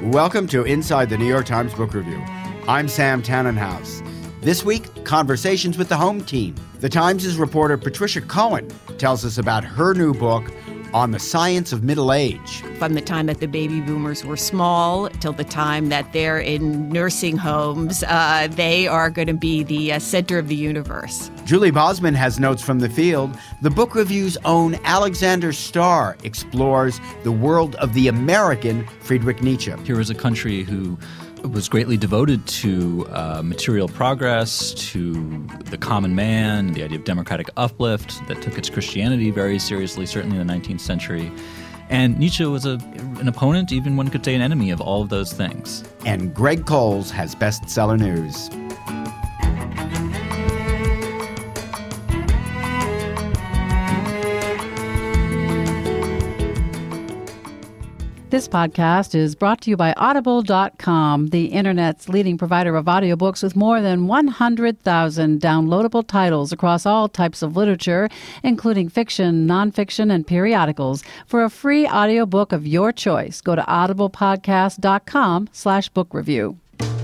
Welcome to Inside the New York Times Book Review. I'm Sam Tannenhouse. This week, conversations with the home team. The Times' reporter Patricia Cohen tells us about her new book on the science of middle age. From the time that the baby boomers were small till the time that they're in nursing homes, they are going to be the center of the universe. Julie Bosman has notes from the field. The book review's own Alexander Starr explores the world of the American Friedrich Nietzsche. Here was a country who was greatly devoted to material progress, to the common man, the idea of democratic uplift, that took its Christianity very seriously, certainly in the 19th century. And Nietzsche was an opponent, even one could say an enemy of all of those things. And Greg Coles has bestseller news. This podcast is brought to you by Audible.com, the Internet's leading provider of audiobooks with more than 100,000 downloadable titles across all types of literature, including fiction, nonfiction, and periodicals. For a free audiobook of your choice, go to audiblepodcast.com/book review.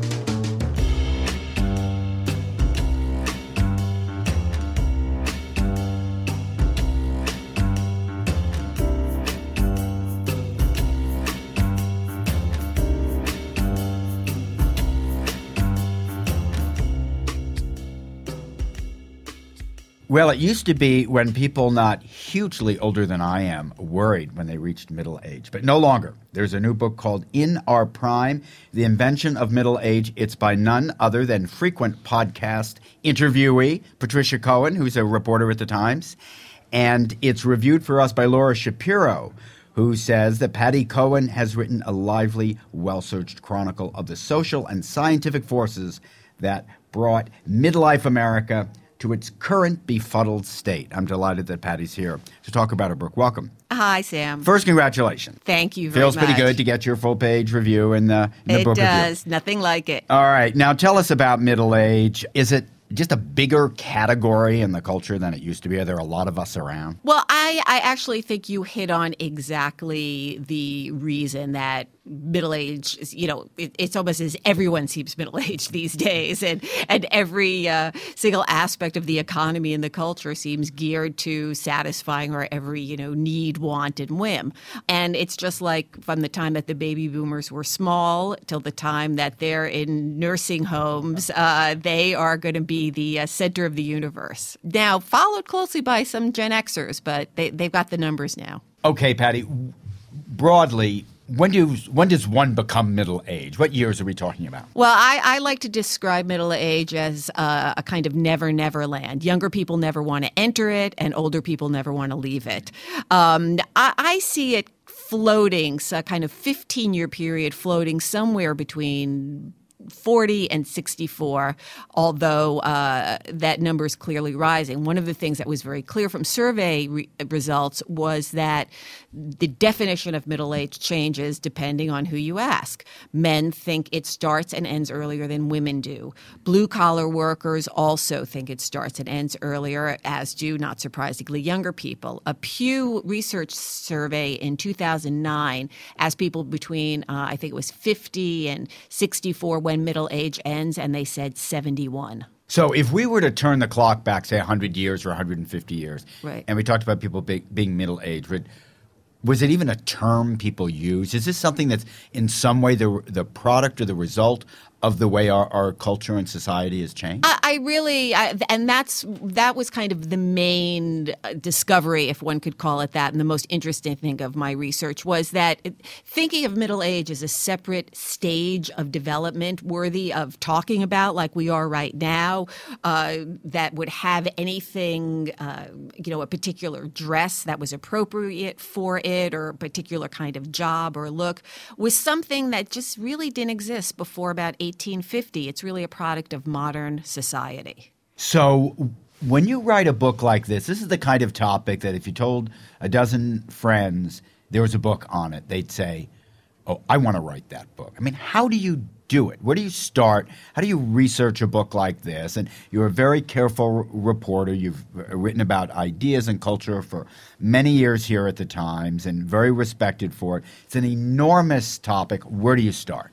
Well, it used to be when people not hugely older than I am worried when they reached middle age, but no longer. There's a new book called In Our Prime, The Invention of Middle Age. It's by none other than frequent podcast interviewee Patricia Cohen, who's a reporter at The Times. And it's reviewed for us by Laura Shapiro, who says that Patty Cohen has written a lively, well-searched chronicle of the social and scientific forces that brought midlife America to its current befuddled state. I'm delighted that Patty's here to talk about her book. Welcome. Hi, Sam. First, congratulations. Thank you very much. Feels pretty good to get your full-page review in the book review. It does. Nothing like it. All right. Now, tell us about middle age. Is it just a bigger category in the culture than it used to be? Are there a lot of us around? Well, I actually think you hit on exactly the reason that middle age is, it's almost as everyone seems middle-aged these days, and every single aspect of the economy and the culture seems geared to satisfying our every, need, want, and whim. And it's just like from the time that the baby boomers were small till the time that they're in nursing homes, they are going to be the center of the universe. Now, followed closely by some Gen Xers, but they've got the numbers now. Okay, Patty, broadly, when does one become middle age? What years are we talking about? Well, I like to describe middle age as a kind of never land. Younger people never want to enter it, and older people never want to leave it. I see it floating, so kind of 15-year period floating somewhere between 40 and 64, although that number is clearly rising. One of the things that was very clear from survey results was that the definition of middle age changes depending on who you ask. Men think it starts and ends earlier than women do. Blue-collar workers also think it starts and ends earlier, as do, not surprisingly, younger people. A Pew Research survey in 2009 asked people between, I think it was 50 and 64 when middle age ends, and they said 71. So if we were to turn the clock back, say, 100 years or 150 years, right, and we talked about people being middle-aged, was it even a term people use? Is this something that's in some way the product or the result of the way our culture and society has changed? And that was kind of the main discovery, if one could call it that, and the most interesting thing of my research was that thinking of middle age as a separate stage of development worthy of talking about like we are right now, that would have anything, a particular dress that was appropriate for it or a particular kind of job or look, was something that just really didn't exist before about 1850. It's really a product of modern society. So when you write a book like this is the kind of topic that if you told a dozen friends there was a book on it, they'd say, oh, I want to write that book? I mean, how do you do it? Where do you start? How do you research a book like this? And you're a very careful reporter. You've written about ideas and culture for many years here at the Times and very respected for it. It's an enormous topic. Where do you start?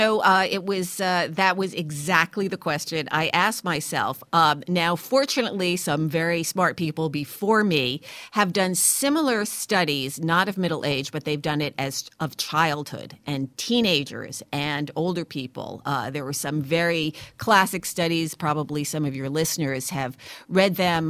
That was exactly the question I asked myself. Now, fortunately, some very smart people before me have done similar studies, not of middle age, but they've done it as of childhood and teenagers and older people. There were some very classic studies. Probably some of your listeners have read them,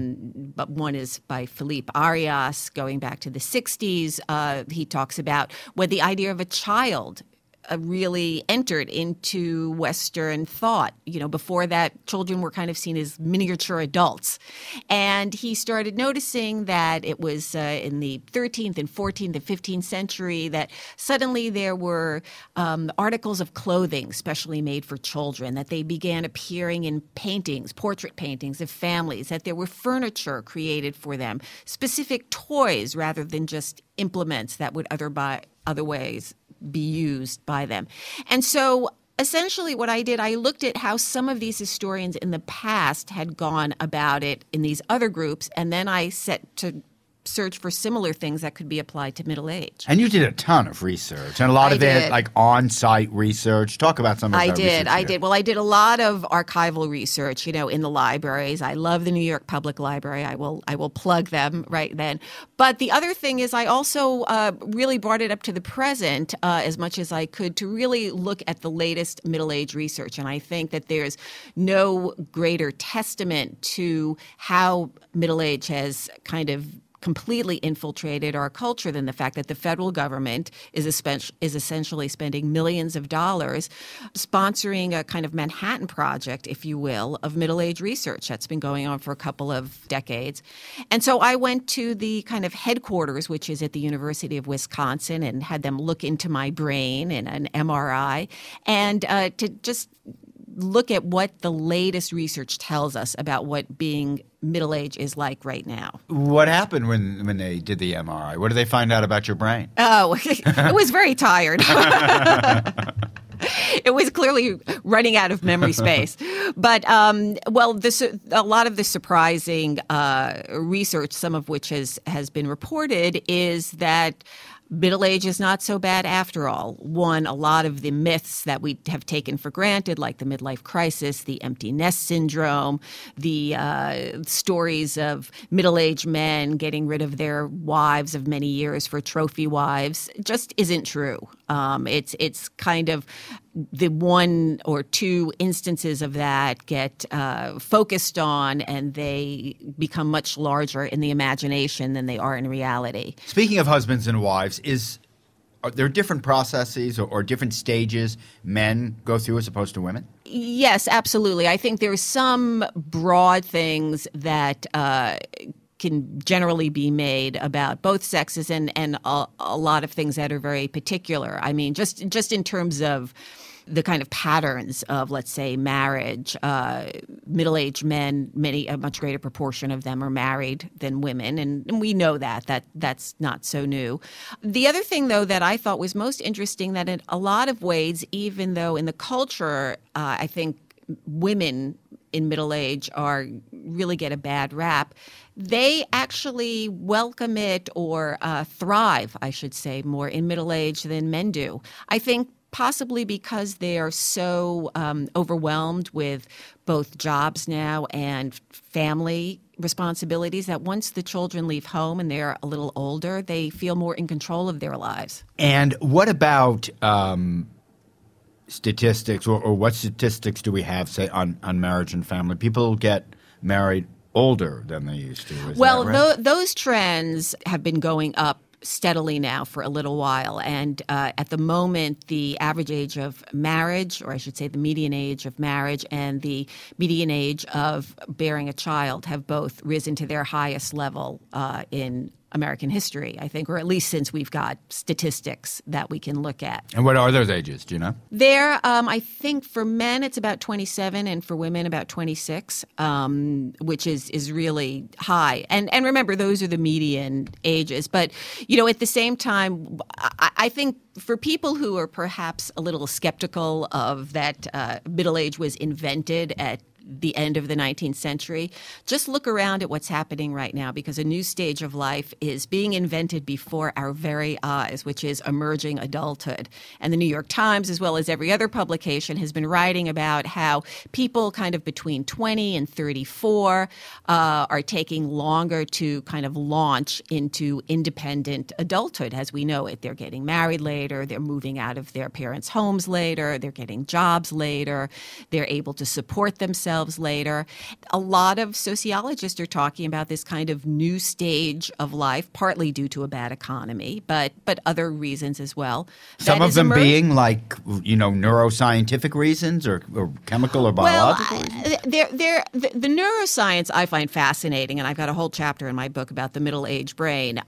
but one is by Philippe Arias, going back to the 60s. He talks about when the idea of a child really entered into Western thought. Before that, children were kind of seen as miniature adults. And he started noticing that it was in the 13th and 14th and 15th century that suddenly there were articles of clothing specially made for children, that they began appearing in paintings, portrait paintings of families, that there were furniture created for them, specific toys rather than just implements that would otherwise be used by them. And so essentially what I did, I looked at how some of these historians in the past had gone about it in these other groups, and then I set to search for similar things that could be applied to middle age. And you did a ton of research, and a lot of it like on-site research. Talk about some of that research. I did. Well, I did a lot of archival research, in the libraries. I love the New York Public Library. I will plug them right then. But the other thing is I also really brought it up to the present as much as I could to really look at the latest middle age research. And I think that there's no greater testament to how middle age has kind of completely infiltrated our culture than the fact that the federal government is essentially spending millions of dollars sponsoring a kind of Manhattan Project, if you will, of middle-age research that's been going on for a couple of decades. And so I went to the kind of headquarters, which is at the University of Wisconsin, and had them look into my brain in an MRI and to just look at what the latest research tells us about what being middle age is like right now. What happened when they did the MRI? What did they find out about your brain? Oh, it was very tired. It was clearly running out of memory space. But, a lot of the surprising research, some of which has been reported, is that middle age is not so bad after all. One, a lot of the myths that we have taken for granted, like the midlife crisis, the empty nest syndrome, the stories of middle-aged men getting rid of their wives of many years for trophy wives, just isn't true. It's kind of the one or two instances of that get focused on, and they become much larger in the imagination than they are in reality. Speaking of husbands and wives, are there different processes or different stages men go through as opposed to women? Yes, absolutely. I think there's some broad things that can generally be made about both sexes and a lot of things that are very particular. I mean, just in terms of the kind of patterns of, let's say, marriage, middle-aged men, a much greater proportion of them are married than women, and we know that's not so new. The other thing, though, that I thought was most interesting, that in a lot of ways, even though in the culture, I think women in middle age really get a bad rap, they actually welcome it or thrive, I should say, more in middle age than men do. I think possibly because they are so overwhelmed with both jobs now and family responsibilities that once the children leave home and they're a little older, they feel more in control of their lives. And what about statistics, or what statistics do we have, say, on marriage and family? People get married older than they used to. Is that right? Those trends have been going up steadily now for a little while. And at the moment, the average age of marriage, or I should say the median age of marriage and the median age of bearing a child, have both risen to their highest level in American history, I think, or at least since we've got statistics that we can look at. And what are those ages? Do you know? There, I think for men it's about 27 and for women about 26, which is really high. And remember, those are the median ages. But, at the same time, I think for people who are perhaps a little skeptical of that middle age was invented at the end of the 19th century, just look around at what's happening right now, because a new stage of life is being invented before our very eyes, which is emerging adulthood. And the New York Times, as well as every other publication, has been writing about how people kind of between 20 and 34 are taking longer to kind of launch into independent adulthood as we know it. They're getting married later, they're moving out of their parents' homes later, they're getting jobs later, they're able to support themselves later. A lot of sociologists are talking about this kind of new stage of life, partly due to a bad economy, but other reasons as well. Some of them being like, neuroscientific reasons or chemical or biological reasons? The neuroscience I find fascinating, and I've got a whole chapter in my book about the middle-aged brain.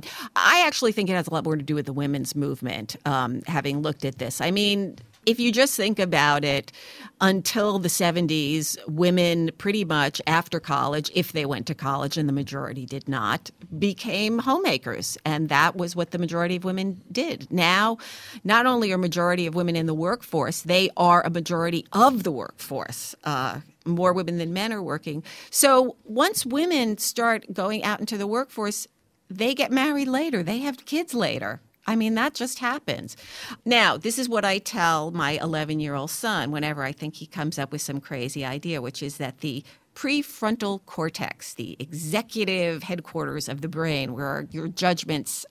I actually think it has a lot more to do with the women's movement, having looked at this. I mean, if you just think about it, until the 70s, women pretty much after college, if they went to college, and the majority did not, became homemakers. And that was what the majority of women did. Now, not only are a majority of women in the workforce, they are a majority of the workforce. More women than men are working. So once women start going out into the workforce, they get married later. They have kids later. I mean, that just happens. Now, this is what I tell my 11-year-old son whenever I think he comes up with some crazy idea, which is that the prefrontal cortex, the executive headquarters of the brain where your judgments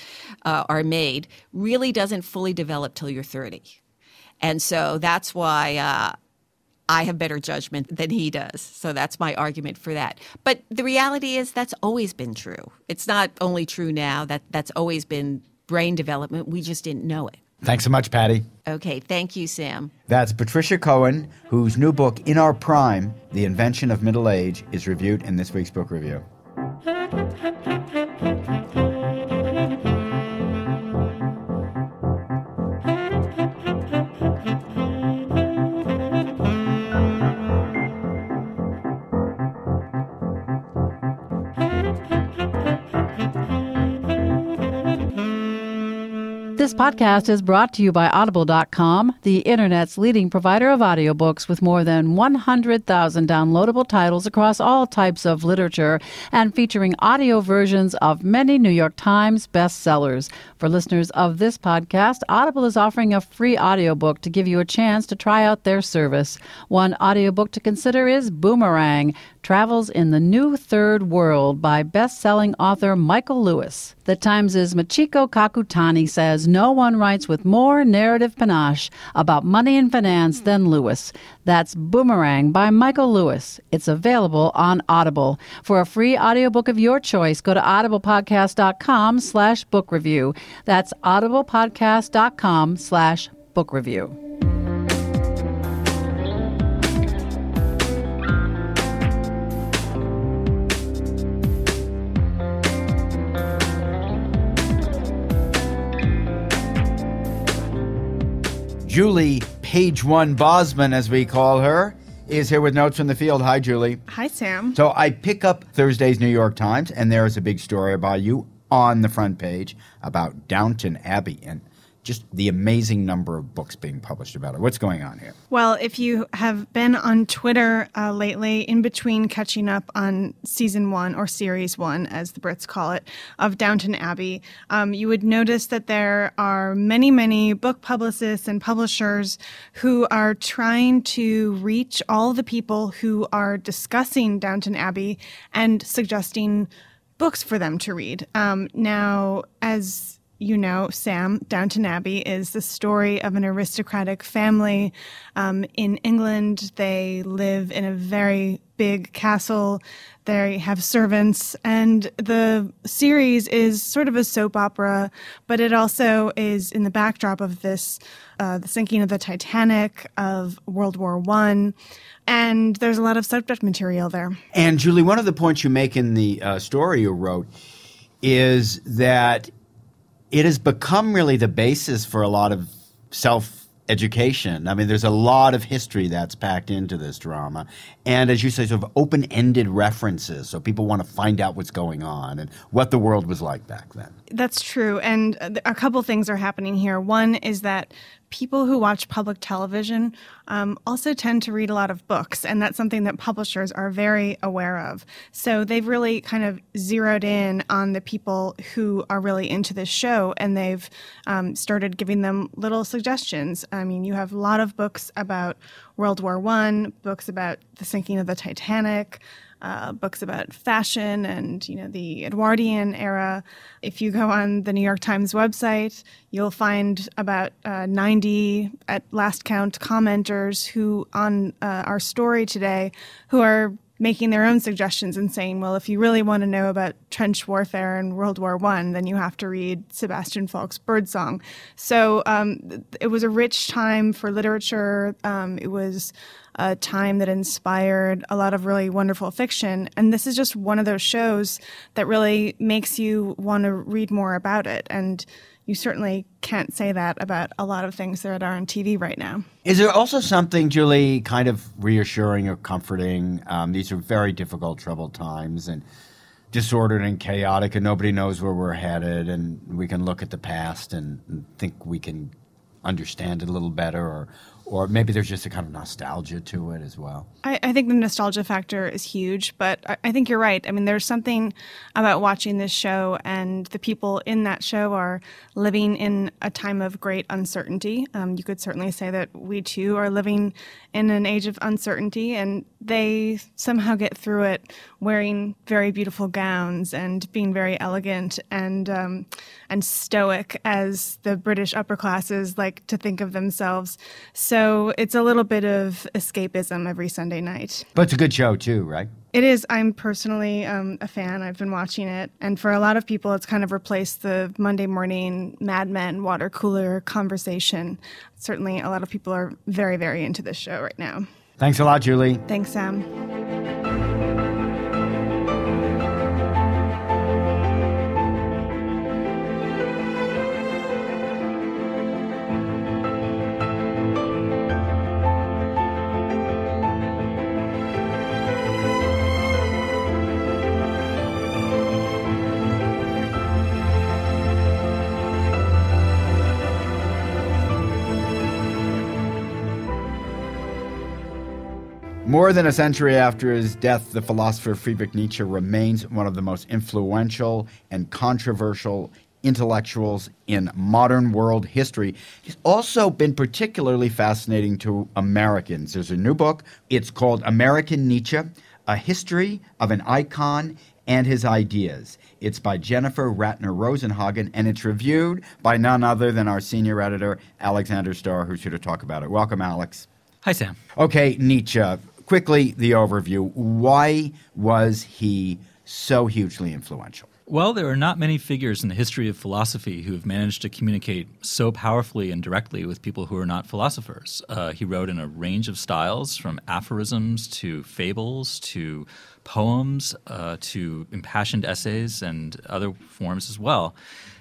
are made, really doesn't fully develop till you're 30. And so that's why I have better judgment than he does. So that's my argument for that. But the reality is that's always been true. It's not only true now, that's always been brain development. We just didn't know it. Thanks so much, Patty. Okay, thank you, Sam. That's Patricia Cohen, whose new book, In Our Prime, The Invention of Middle Age, is reviewed in this week's book review. This podcast is brought to you by Audible.com, the Internet's leading provider of audiobooks with more than 100,000 downloadable titles across all types of literature and featuring audio versions of many New York Times bestsellers. For listeners of this podcast, Audible is offering a free audiobook to give you a chance to try out their service. One audiobook to consider is Boomerang, Travels in the New Third World by best-selling author Michael Lewis. The Times' Machiko Kakutani says no one writes with more narrative panache about money and finance than Lewis. That's Boomerang by Michael Lewis. It's available on Audible. For a free audiobook of your choice, go to audiblepodcast.com/book review. That's audiblepodcast.com/book review. Julie Page One Bosman, as we call her, is here with Notes from the Field. Hi, Julie. Hi, Sam. So I pick up Thursday's New York Times, and there is a big story about you on the front page about Downton Abbey and just the amazing number of books being published about it. What's going on here? Well, if you have been on Twitter lately, in between catching up on season 1 or series 1, as the Brits call it, of Downton Abbey, you would notice that there are many, many book publicists and publishers who are trying to reach all the people who are discussing Downton Abbey and suggesting books for them to read. Now, as you know, Sam, Downton Abbey is the story of an aristocratic family in England. They live in a very big castle. They have servants. And the series is sort of a soap opera, but it also is in the backdrop of this, the sinking of the Titanic, of World War I. And there's a lot of subject material there. And Julie, one of the points you make in the story you wrote is that it has become really the basis for a lot of self-education. I mean, there's a lot of history that's packed into this drama. And as you say, sort of open-ended references, so people want to find out what's going on and what the world was like back then. That's true. And a couple things are happening here. One is that people who watch public television also tend to read a lot of books, and that's something that publishers are very aware of. So they've really kind of zeroed in on the people who are really into this show, and they've started giving them little suggestions. I mean, you have a lot of books about World War I, books about the sinking of the Titanic, books about fashion and, the Edwardian era. If you go on the New York Times website, you'll find about 90, at last count, commenters who on our story today who are making their own suggestions and saying, well, if you really want to know about trench warfare in World War I, then you have to read Sebastian Falk's Birdsong. So it was a rich time for literature. It was a time that inspired a lot of really wonderful fiction. And this is just one of those shows that really makes you want to read more about it. And you certainly can't say that about a lot of things that are on TV right now. Is there also something, Julie, kind of reassuring or comforting? These are very difficult, troubled times and disordered and chaotic, and nobody knows where we're headed, and we can look at the past and think we can understand it a little better, or maybe there's just a kind of nostalgia to it as well. I think the nostalgia factor is huge, but I think you're right. I mean, there's something about watching this show, and the people in that show are living in a time of great uncertainty. You could certainly say that we too are living in an age of uncertainty, and they somehow get through it wearing very beautiful gowns and being very elegant and stoic, as the British upper classes like to think of themselves. So it's a little bit of escapism every Sunday night. But it's a good show too, right? It is. I'm personally a fan. I've been watching it. And for a lot of people, it's kind of replaced the Monday morning Mad Men water cooler conversation. Certainly a lot of people are very, very into this show right now. Thanks a lot, Julie. Thanks, Sam. More than a century after his death, the philosopher Friedrich Nietzsche remains one of the most influential and controversial intellectuals in modern world history. He's also been particularly fascinating to Americans. There's a new book. It's called American Nietzsche, A History of an Icon and His Ideas. It's by Jennifer Ratner Rosenhagen, and it's reviewed by none other than our senior editor, Alexander Starr, who's here to talk about it. Welcome, Alex. Hi, Sam. Okay, Nietzsche. Quickly, the overview. Why was he so hugely influential? Well, there are not many figures in the history of philosophy who have managed to communicate so powerfully and directly with people who are not philosophers. He wrote in a range of styles, from aphorisms to fables to poems to impassioned essays and other forms as well.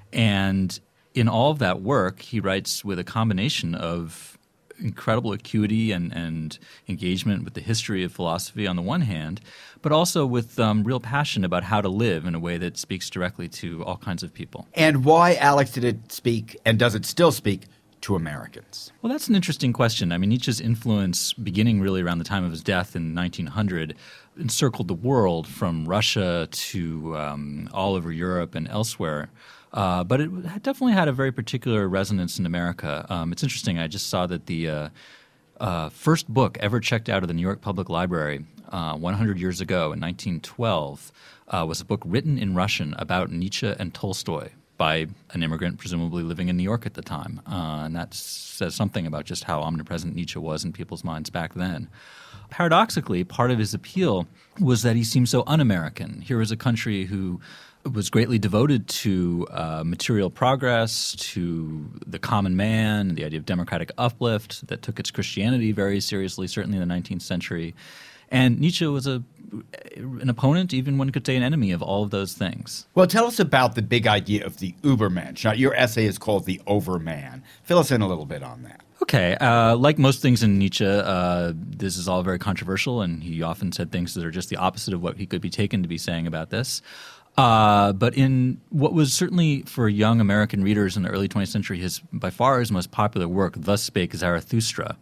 And in all of that work, he writes with a combination of incredible acuity and engagement with the history of philosophy on the one hand, but also with real passion about how to live in a way that speaks directly to all kinds of people. And why, Alex, did it speak, and does it still speak, to Americans? Well, that's an interesting question. I mean, Nietzsche's influence, beginning really around the time of his death in 1900, encircled the world from Russia to all over Europe and elsewhere. But it definitely had a very particular resonance in America. It's interesting. I just saw that the first book ever checked out of the New York Public Library 100 years ago in 1912 was a book written in Russian about Nietzsche and Tolstoy by an immigrant presumably living in New York at the time. And that says something about just how omnipresent Nietzsche was in people's minds back then. Paradoxically, part of his appeal was that he seemed so un-American. Here was a country who was greatly devoted to material progress, to the common man, the idea of democratic uplift that took its Christianity very seriously, certainly in the 19th century. And Nietzsche was an opponent, even one could say an enemy of all of those things. Well, tell us about the big idea of the Übermensch. Now, your essay is called The Overman. Fill us in a little bit on that. Okay. Like most things in Nietzsche, this is all very controversial, and he often said things that are just the opposite of what he could be taken to be saying about this. But in what was certainly for young American readers in the early 20th century, by far his most popular work, Thus Spake Zarathustra,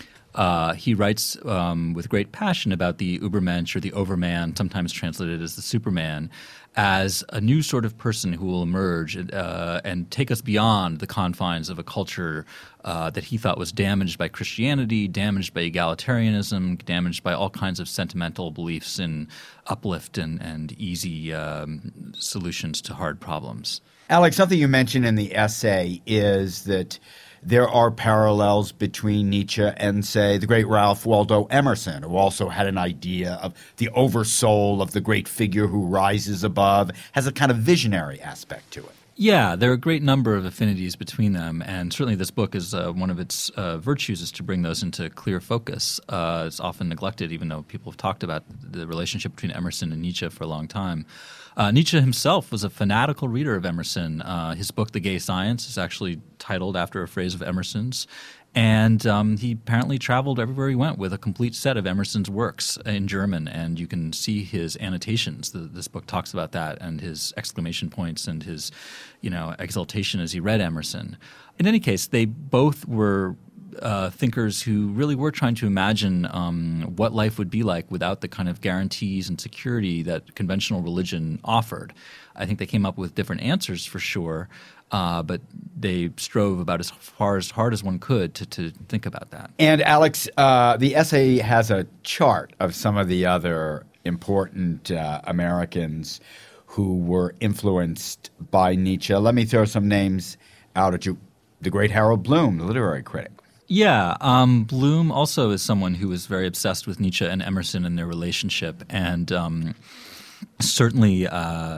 he writes with great passion about the Übermensch, or the Overman, sometimes translated as the Superman, as a new sort of person who will emerge and take us beyond the confines of a culture that he thought was damaged by Christianity, damaged by egalitarianism, damaged by all kinds of sentimental beliefs in uplift and easy solutions to hard problems. Alex, something you mentioned in the essay is that there are parallels between Nietzsche and, say, the great Ralph Waldo Emerson, who also had an idea of the oversoul of the great figure who rises above, has a kind of visionary aspect to it. Yeah, there are a great number of affinities between them, and certainly this book is one of its virtues is to bring those into clear focus. It's often neglected, even though people have talked about the relationship between Emerson and Nietzsche for a long time. Nietzsche himself was a fanatical reader of Emerson. His book, The Gay Science, is actually titled after a phrase of Emerson's. And he apparently traveled everywhere he went with a complete set of Emerson's works in German, and you can see his annotations. This book talks about that, and his exclamation points and his, exultation as he read Emerson. In any case, they both were thinkers who really were trying to imagine what life would be like without the kind of guarantees and security that conventional religion offered. I think they came up with different answers for sure, but they strove about as hard as one could to think about that. And Alex, the essay has a chart of some of the other important Americans who were influenced by Nietzsche. Let me throw some names out at you. The great Harold Bloom, the literary critic. Yeah, Bloom also is someone who was very obsessed with Nietzsche and Emerson and their relationship, and certainly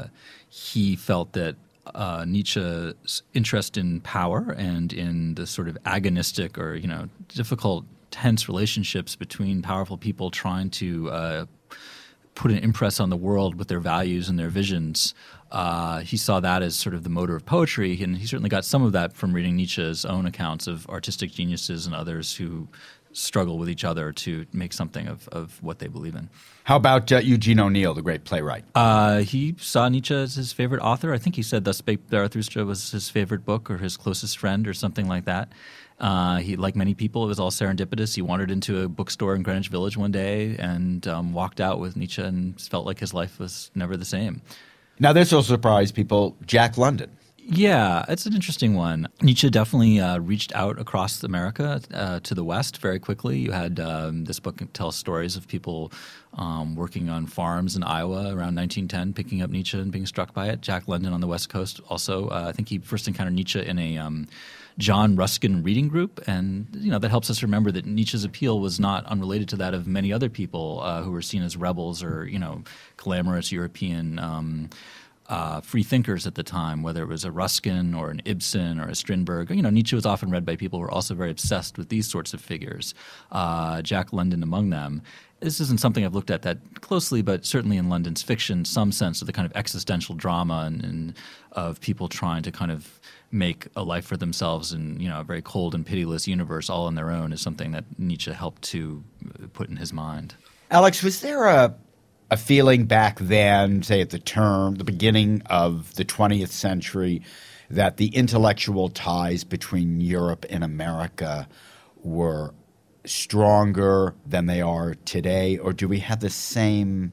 he felt that Nietzsche's interest in power and in the sort of agonistic or difficult, tense relationships between powerful people trying to put an impress on the world with their values and their visions. He saw that as sort of the motor of poetry, and he certainly got some of that from reading Nietzsche's own accounts of artistic geniuses and others who struggle with each other to make something of what they believe in. How about Eugene O'Neill, the great playwright? He saw Nietzsche as his favorite author. I think he said Thus Spake Zarathustra was his favorite book or his closest friend or something like that. He, like many people, it was all serendipitous. He wandered into a bookstore in Greenwich Village one day and walked out with Nietzsche and felt like his life was never the same. Now, this will surprise people. Jack London. Yeah, it's an interesting one. Nietzsche definitely reached out across America to the West very quickly. You had this book tells stories of people working on farms in Iowa around 1910, picking up Nietzsche and being struck by it. Jack London on the West Coast also. I think he first encountered Nietzsche in a John Ruskin reading group, and that helps us remember that Nietzsche's appeal was not unrelated to that of many other people who were seen as rebels or glamorous European free thinkers at the time, whether it was a Ruskin or an Ibsen or a Strindberg. Nietzsche was often read by people who were also very obsessed with these sorts of figures, Jack London among them. This isn't something I've looked at that closely, but certainly in London's fiction, some sense of the kind of existential drama and of people trying to kind of make a life for themselves in a very cold and pitiless universe all on their own is something that Nietzsche helped to put in his mind. Alex, was there a feeling back then, say at the beginning of the 20th century, that the intellectual ties between Europe and America were stronger than they are today? Or do we have the same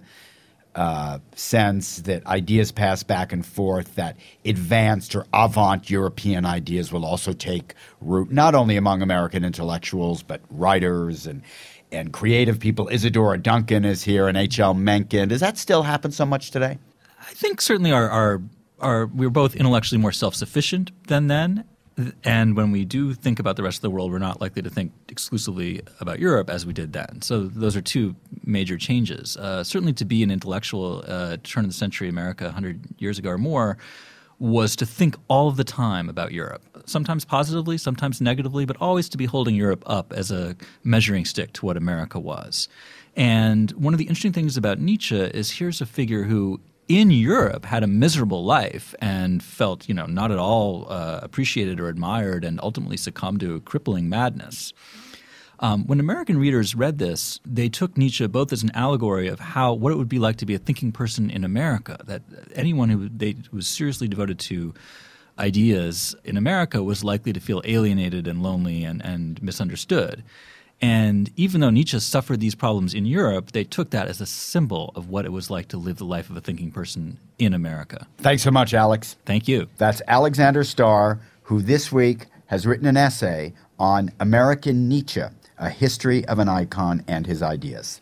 sense that ideas pass back and forth, that advanced or avant European ideas will also take root not only among American intellectuals but writers and creative people? Isadora Duncan is here and H.L. Mencken. Does that still happen so much today? I think certainly we were both intellectually more self-sufficient than then. And when we do think about the rest of the world, we're not likely to think exclusively about Europe as we did then. So those are two major changes. Certainly to be an intellectual turn-of-the-century America 100 years ago or more was to think all of the time about Europe, sometimes positively, sometimes negatively, but always to be holding Europe up as a measuring stick to what America was. And one of the interesting things about Nietzsche is here's a figure who in Europe had a miserable life and felt, not at all appreciated or admired and ultimately succumbed to a crippling madness. When American readers read this, they took Nietzsche both as an allegory of what it would be like to be a thinking person in America, that anyone who was seriously devoted to ideas in America was likely to feel alienated and lonely and misunderstood. And even though Nietzsche suffered these problems in Europe, they took that as a symbol of what it was like to live the life of a thinking person in America. Thanks so much, Alex. Thank you. That's Alexander Starr, who this week has written an essay on American Nietzsche, a history of an icon and his ideas.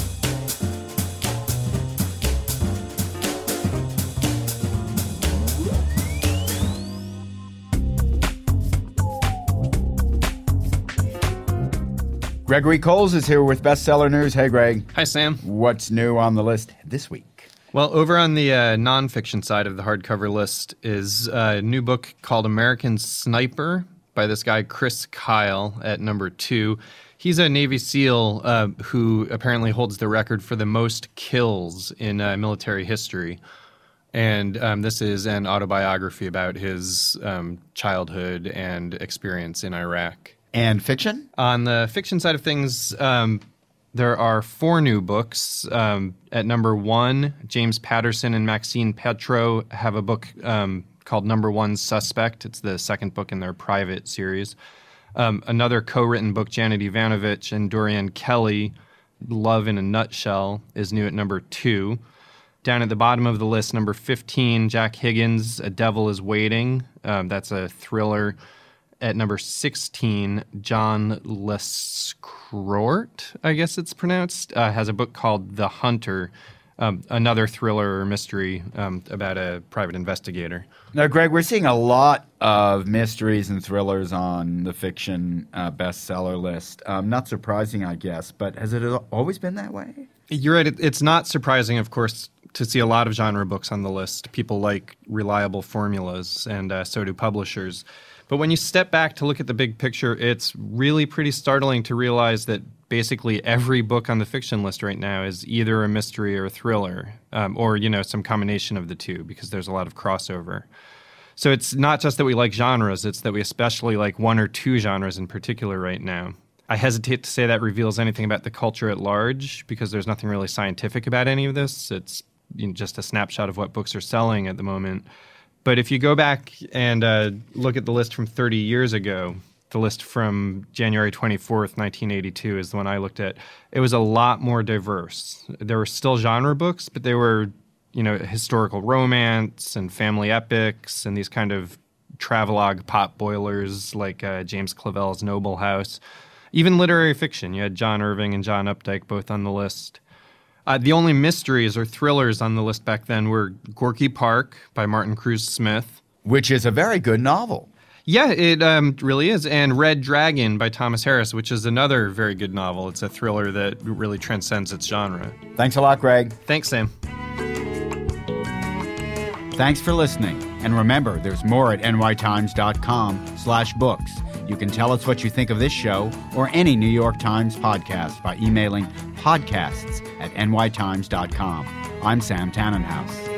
Gregory Coles is here with Bestseller News. Hey, Greg. Hi, Sam. What's new on the list this week? Well, over on the nonfiction side of the hardcover list is a new book called American Sniper by this guy, Chris Kyle, at number 2. He's a Navy SEAL who apparently holds the record for the most kills in military history. And this is an autobiography about his childhood and experience in Iraq. And fiction? On the fiction side of things, there are 4 new books. At number 1, James Patterson and Maxine Petro have a book called Number 1 Suspect. It's the second book in their private series. Another co-written book, Janet Ivanovich and Dorian Kelly, Love in a Nutshell, is new at number 2. Down at the bottom of the list, number 15, Jack Higgins, A Devil is Waiting. That's a thriller. At number 16, John Lescroart, I guess it's pronounced, has a book called The Hunter, another thriller or mystery about a private investigator. Now, Greg, we're seeing a lot of mysteries and thrillers on the fiction bestseller list. Not surprising, I guess, but has it always been that way? You're right. It's not surprising, of course, to see a lot of genre books on the list. People like reliable formulas, and so do publishers. But when you step back to look at the big picture, it's really pretty startling to realize that basically every book on the fiction list right now is either a mystery or a thriller, or, some combination of the two, because there's a lot of crossover. So it's not just that we like genres, it's that we especially like one or two genres in particular right now. I hesitate to say that reveals anything about the culture at large, because there's nothing really scientific about any of this. It's just a snapshot of what books are selling at the moment. But if you go back and look at the list from 30 years ago, the list from January 24th, 1982 is the one I looked at, it was a lot more diverse. There were still genre books, but they were, historical romance and family epics and these kind of travelogue pot boilers like James Clavell's Noble House. Even literary fiction. You had John Irving and John Updike both on the list. The only mysteries or thrillers on the list back then were Gorky Park by Martin Cruz Smith. Which is a very good novel. Yeah, it really is. And Red Dragon by Thomas Harris, which is another very good novel. It's a thriller that really transcends its genre. Thanks a lot, Greg. Thanks, Sam. Thanks for listening. And remember, there's more at nytimes.com/books. You can tell us what you think of this show or any New York Times podcast by emailing podcasts@nytimes.com. I'm Sam Tannenhouse.